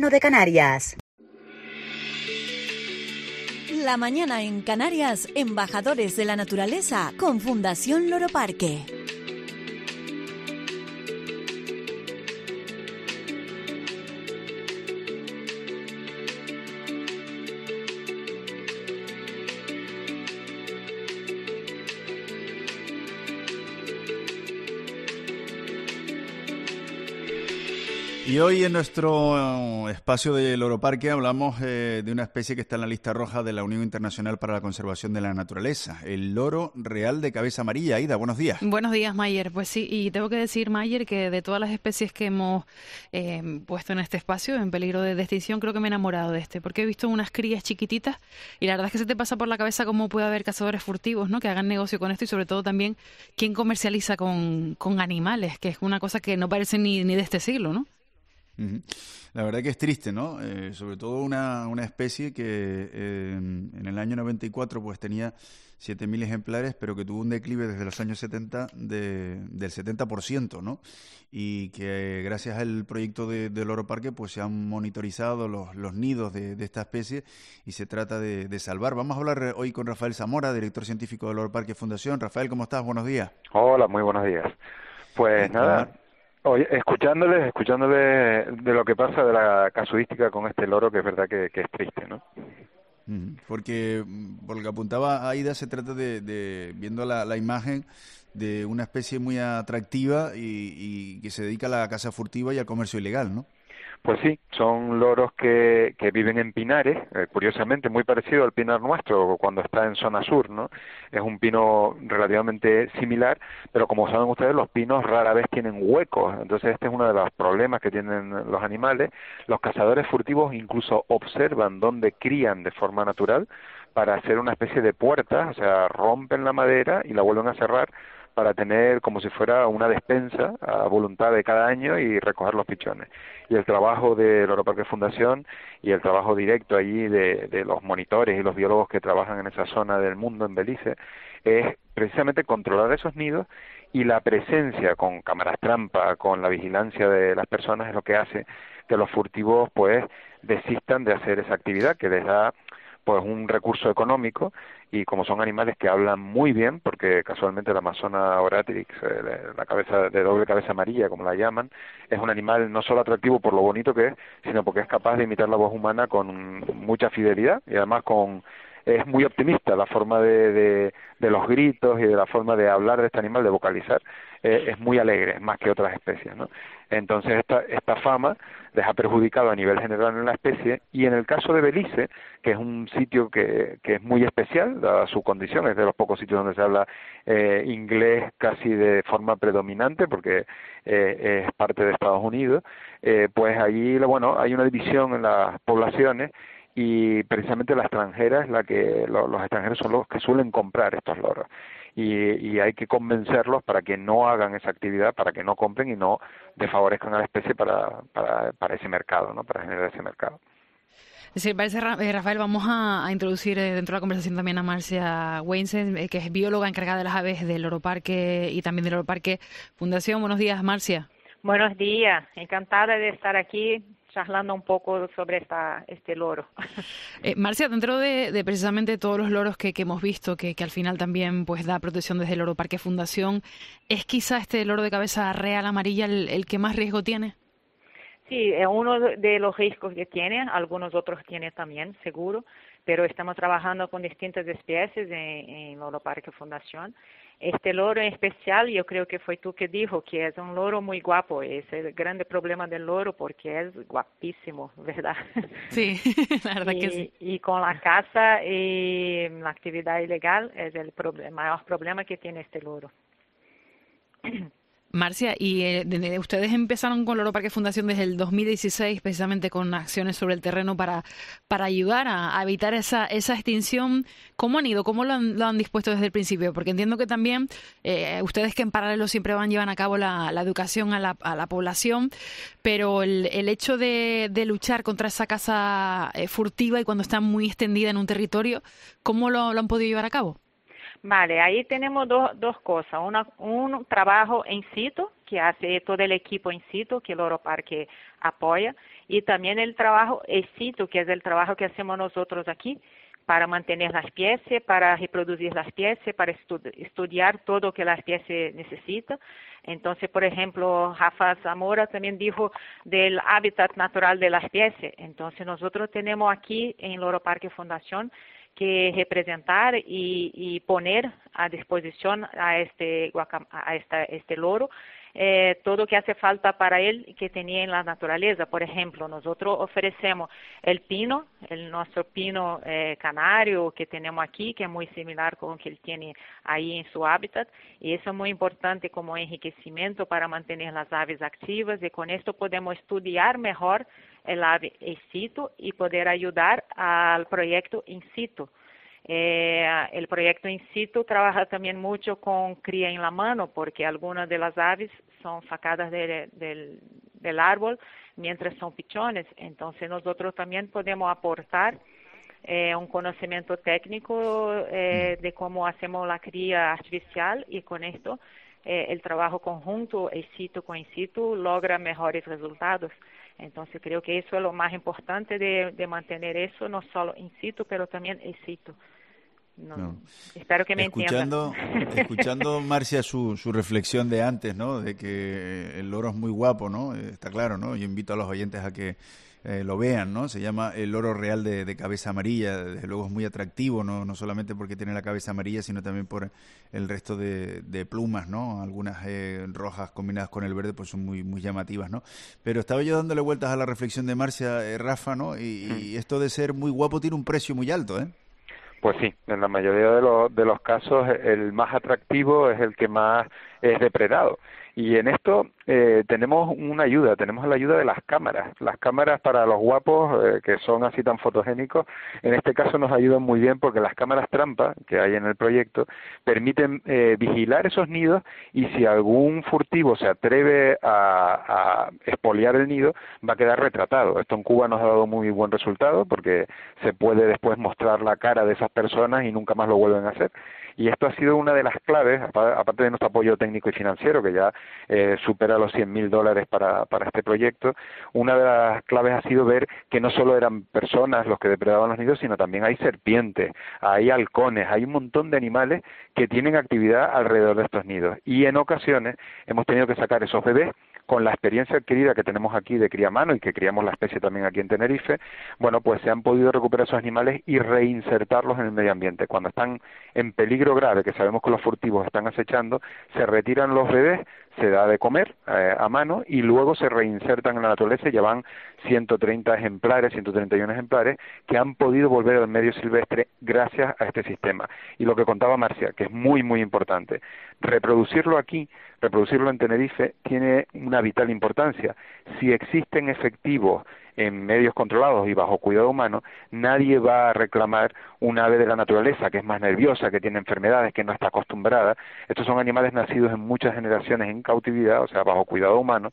Gobierno de Canarias. La mañana en Canarias, embajadores de la naturaleza con Fundación Loro Parque. Y hoy en nuestro espacio de Loro Parque hablamos de una especie que está en la lista roja de la Unión Internacional para la Conservación de la Naturaleza, el loro real de cabeza amarilla. Aida, buenos días. Buenos días, Mayer. Pues sí, y tengo que decir, Mayer, que de todas las especies que hemos puesto en este espacio en peligro de extinción, creo que me he enamorado de este, porque he visto unas crías chiquititas y la verdad es que se te pasa por la cabeza cómo puede haber cazadores furtivos, ¿no?, que hagan negocio con esto y sobre todo también quién comercializa con animales, que es una cosa que no parece ni de este siglo, ¿no? La verdad que es triste, ¿no? Sobre todo una especie que en el año 94 pues tenía 7.000 ejemplares, pero que tuvo un declive desde los años 70 del 70%, ¿no? Y que gracias al proyecto de Loro Parque pues se han monitorizado los nidos de esta especie y se trata de salvar. Vamos a hablar hoy con Rafael Zamora, director científico de Loro Parque Fundación. Rafael, ¿cómo estás? Buenos días. Hola, muy buenos días. Pues nada... Oye, escuchándoles de lo que pasa de la casuística con este loro, que es verdad que es triste, ¿no? Porque, por lo que apuntaba Aida, se trata viendo la imagen de una especie muy atractiva y que se dedica a la caza furtiva y al comercio ilegal, ¿no? Pues sí, son loros que viven en pinares, curiosamente muy parecido al pinar nuestro cuando está en zona sur, ¿no? Es un pino relativamente similar, pero como saben ustedes, los pinos rara vez tienen huecos, entonces este es uno de los problemas que tienen los animales. Los cazadores furtivos incluso observan dónde crían de forma natural para hacer una especie de puerta, o sea, rompen la madera y la vuelven a cerrar para tener como si fuera una despensa a voluntad de cada año y recoger los pichones. Y el trabajo de Loro Parque Fundación y el trabajo directo allí de los monitores y los biólogos que trabajan en esa zona del mundo, en Belice, es precisamente controlar esos nidos, y la presencia con cámaras trampa, con la vigilancia de las personas, es lo que hace que los furtivos pues desistan de hacer esa actividad que les da pues un recurso económico, y como son animales que hablan muy bien, porque casualmente la Amazona oratrix, la cabeza de doble cabeza amarilla, como la llaman, es un animal no solo atractivo por lo bonito que es, sino porque es capaz de imitar la voz humana con mucha fidelidad, y además es muy optimista la forma de los gritos y de la forma de hablar de este animal, de vocalizar, es muy alegre, más que otras especies, ¿no? Entonces esta fama les ha perjudicado a nivel general en la especie, y en el caso de Belice, que es un sitio que es muy especial, dada su condición, es de los pocos sitios donde se habla inglés casi de forma predominante, porque es parte de Estados Unidos, pues allí, bueno, hay una división en las poblaciones, y precisamente la extranjera es los extranjeros son los que suelen comprar estos loros, y hay que convencerlos para que no hagan esa actividad, para que no compren y no desfavorezcan a la especie para ese mercado, ¿no?, para generar ese mercado. Sí, parece, Rafael, vamos a introducir dentro de la conversación también a Marcia Weinsen, que es bióloga encargada de las aves del Loro Parque y también del Loro Parque Fundación. Buenos días, Marcia. Buenos días, encantada de estar aquí charlando un poco sobre este loro. Marcia, dentro de precisamente todos los loros que hemos visto, que al final también pues da protección desde el Loro Parque Fundación, ¿es quizá este loro de cabeza real amarilla el que más riesgo tiene? Sí, es uno de los riesgos que tiene, algunos otros tienen también, seguro, pero estamos trabajando con distintas especies en Loro Parque Fundación. Este loro en especial, yo creo que fue tú que dijo que es un loro muy guapo. Es el grande problema del loro porque es guapísimo, ¿verdad? Sí, la verdad que sí. Y con la caza y la actividad ilegal es el mayor problema que tiene este loro. Marcia, y ustedes empezaron con Loro Parque Fundación desde el 2016, precisamente con acciones sobre el terreno para ayudar a evitar esa extinción. ¿Cómo han ido? ¿Cómo lo han dispuesto desde el principio? Porque entiendo que también ustedes, que en paralelo siempre llevan a cabo la educación a la población, pero el hecho de luchar contra esa caza furtiva y cuando está muy extendida en un territorio, ¿cómo lo han podido llevar a cabo? Vale, ahí tenemos dos cosas. Un trabajo en situ, que hace todo el equipo en situ, que Loro Parque apoya, y también el trabajo in situ, que es el trabajo que hacemos nosotros aquí, para mantener las especies, para reproducir las especies, para estudiar todo lo que la especie necesita. Entonces, por ejemplo, Rafa Zamora también dijo del hábitat natural de la especie. Entonces, nosotros tenemos aquí en Loro Parque Fundación que representar y poner a disposición a este loro todo lo que hace falta para él que tenía en la naturaleza. Por ejemplo, nosotros ofrecemos el pino, nuestro pino canario que tenemos aquí, que es muy similar con lo que él tiene ahí en su hábitat, y eso es muy importante como enriquecimiento para mantener las aves activas, y con esto podemos estudiar mejor el ave in situ y poder ayudar al proyecto in situ. El proyecto in situ trabaja también mucho con cría en la mano, porque algunas de las aves son sacadas del árbol mientras son pichones. Entonces nosotros también podemos aportar un conocimiento técnico de cómo hacemos la cría artificial, y con esto el trabajo conjunto in situ logra mejores resultados. Entonces creo que eso es lo más importante de mantener eso, no solo in situ, pero también in situ. No. Espero que me entiendan. Escuchando, Marcia, su reflexión de antes, ¿no? De que el loro es muy guapo, ¿no? Está claro, ¿no? Yo invito a los oyentes a que lo vean, ¿no? Se llama el loro real de cabeza amarilla. Desde luego es muy atractivo, no solamente porque tiene la cabeza amarilla, sino también por el resto de plumas, ¿no? Algunas rojas combinadas con el verde pues son muy llamativas, ¿no? Pero estaba yo dándole vueltas a la reflexión de Marcia, Rafa, ¿no? Y esto de ser muy guapo tiene un precio muy alto, ¿eh? Pues sí, en la mayoría de los casos el más atractivo es el que más es depredado. Y en esto tenemos una ayuda, tenemos la ayuda de las cámaras. Las cámaras para los guapos, que son así tan fotogénicos, en este caso nos ayudan muy bien porque las cámaras trampa que hay en el proyecto permiten vigilar esos nidos, y si algún furtivo se atreve a expoliar el nido, va a quedar retratado. Esto en Cuba nos ha dado muy buen resultado porque se puede después mostrar la cara de esas personas y nunca más lo vuelven a hacer. Y esto ha sido una de las claves, aparte de nuestro apoyo técnico y financiero, que ya supera los $100.000 para este proyecto. Una de las claves ha sido ver que no solo eran personas los que depredaban los nidos, sino también hay serpientes, hay halcones, hay un montón de animales que tienen actividad alrededor de estos nidos. Y en ocasiones hemos tenido que sacar esos bebés. Con la experiencia adquirida que tenemos aquí de cría a mano y que criamos la especie también aquí en Tenerife, bueno, pues se han podido recuperar esos animales y reinsertarlos en el medio ambiente. Cuando están en peligro grave, que sabemos que los furtivos están acechando, se retiran los bebés, se da de comer a mano y luego se reinsertan en la naturaleza, y ya van 131 ejemplares que han podido volver al medio silvestre gracias a este sistema. Y lo que contaba Marcia, que es muy importante, reproducirlo aquí, reproducirlo en Tenerife, tiene una vital importancia. Si existen efectivos en medios controlados y bajo cuidado humano, nadie va a reclamar un ave de la naturaleza que es más nerviosa, que tiene enfermedades, que no está acostumbrada. Estos son animales nacidos en muchas generaciones en cautividad, o sea, bajo cuidado humano,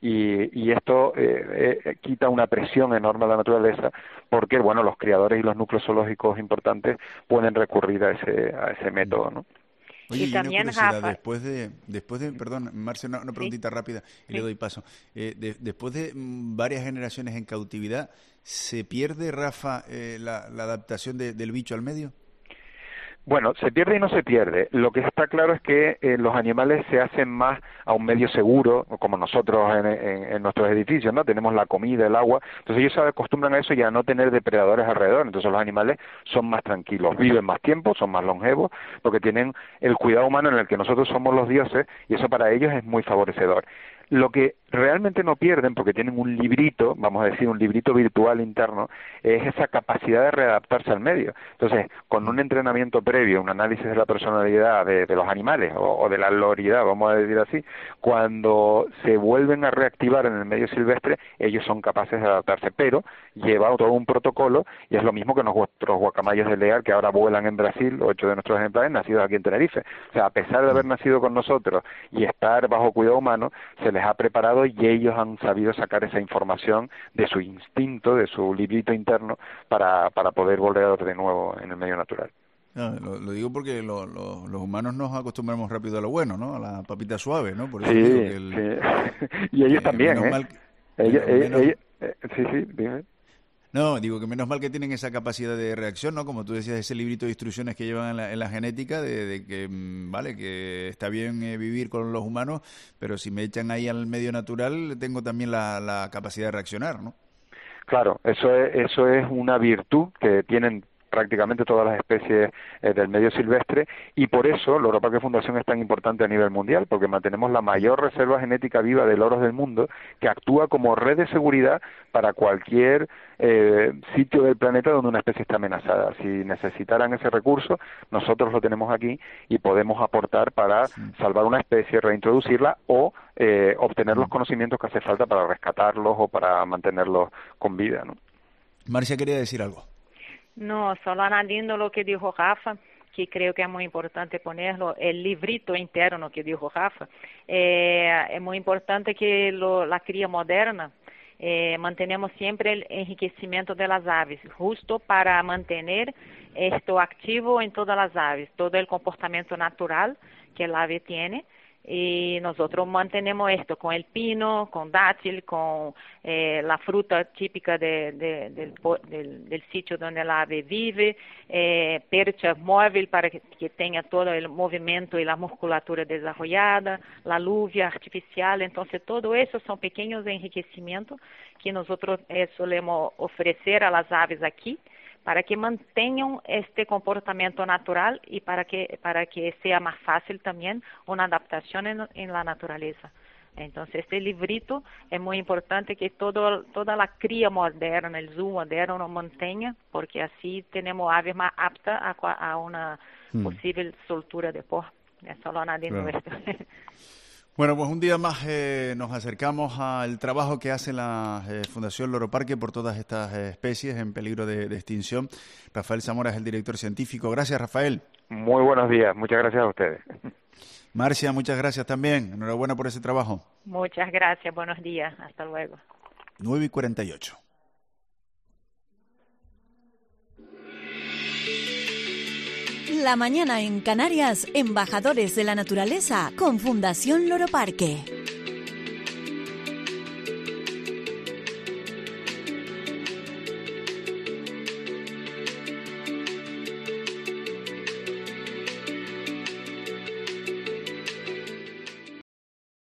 y esto quita una presión enorme a la naturaleza, porque, bueno, los criadores y los núcleos zoológicos importantes pueden recurrir a ese método, ¿no? Oye, y también, curiosidad, Rafa, después de, perdón, Marcia, una preguntita ¿sí? rápida y Sí. le doy paso. Después de varias generaciones en cautividad, ¿se pierde, Rafa, la adaptación del bicho al medio? Bueno, se pierde y no se pierde. Lo que está claro es que los animales se hacen más a un medio seguro, como nosotros en nuestros edificios, ¿no? Tenemos la comida, el agua, entonces ellos se acostumbran a eso y a no tener depredadores alrededor, entonces los animales son más tranquilos, viven más tiempo, son más longevos, porque tienen el cuidado humano en el que nosotros somos los dioses, y eso para ellos es muy favorecedor. Lo que realmente no pierden, porque tienen un librito, vamos a decir, un librito virtual interno, es esa capacidad de readaptarse al medio. Entonces, con un entrenamiento previo, un análisis de la personalidad de los animales, o de la loridad, vamos a decir así, cuando se vuelven a reactivar en el medio silvestre, ellos son capaces de adaptarse, pero lleva todo un protocolo, y es lo mismo que nuestros guacamayos de Lear, que ahora vuelan en Brasil, 8 de nuestros ejemplares nacidos aquí en Tenerife. O sea, a pesar de haber nacido con nosotros y estar bajo cuidado humano, se les ha preparado y ellos han sabido sacar esa información de su instinto, de su librito interno, para poder volver de nuevo en el medio natural. No, lo digo porque los humanos nos acostumbramos rápido a lo bueno, ¿no? A la papita suave, ¿no? Por eso Sí, digo que sí. Y ellos también, menos mal, Sí, dime. No, digo que menos mal que tienen esa capacidad de reacción, ¿no? Como tú decías, ese librito de instrucciones que llevan en la genética, de que, vale, que está bien vivir con los humanos, pero si me echan ahí al medio natural, tengo también la capacidad de reaccionar, ¿no? Claro, eso es una virtud que tienen prácticamente todas las especies del medio silvestre, y por eso Loro Parque Fundación es tan importante a nivel mundial, porque mantenemos la mayor reserva genética viva de loros del mundo, que actúa como red de seguridad para cualquier sitio del planeta donde una especie está amenazada. Si necesitaran ese recurso, nosotros lo tenemos aquí y podemos aportar para salvar una especie, reintroducirla o obtener los conocimientos que hace falta para rescatarlos o para mantenerlos con vida, ¿no? Marcia quería decir algo. No, solo añadiendo lo que dijo Rafa, que creo que es muy importante ponerlo, el librito interno que dijo Rafa, es muy importante que la cría moderna, mantenemos siempre el enriquecimiento de las aves, justo para mantener esto activo en todas las aves, todo el comportamiento natural que el ave tiene. Y nosotros mantenemos esto con el pino, con dátil, con la fruta típica del sitio donde el ave vive, percha móvil para que tenga todo el movimiento y la musculatura desarrollada, la lluvia artificial. Entonces todo eso son pequeños enriquecimientos que nosotros solemos ofrecer a las aves aquí, para que mantengan este comportamiento natural y para que sea más fácil también una adaptación en la naturaleza. Entonces, este librito es muy importante que toda la cría moderna, el zoo moderno lo mantenga, porque así tenemos aves más aptas a una posible soltura de por. Es solo añadiendo esto. Bueno, pues un día más nos acercamos al trabajo que hace la Fundación Loro Parque por todas estas especies en peligro de extinción. Rafael Zamora es el director científico. Gracias, Rafael. Muy buenos días. Muchas gracias a ustedes. Marcia, muchas gracias también. Enhorabuena por ese trabajo. Muchas gracias. Buenos días. Hasta luego. 9:48. La mañana en Canarias, embajadores de la naturaleza con Fundación Loro Parque.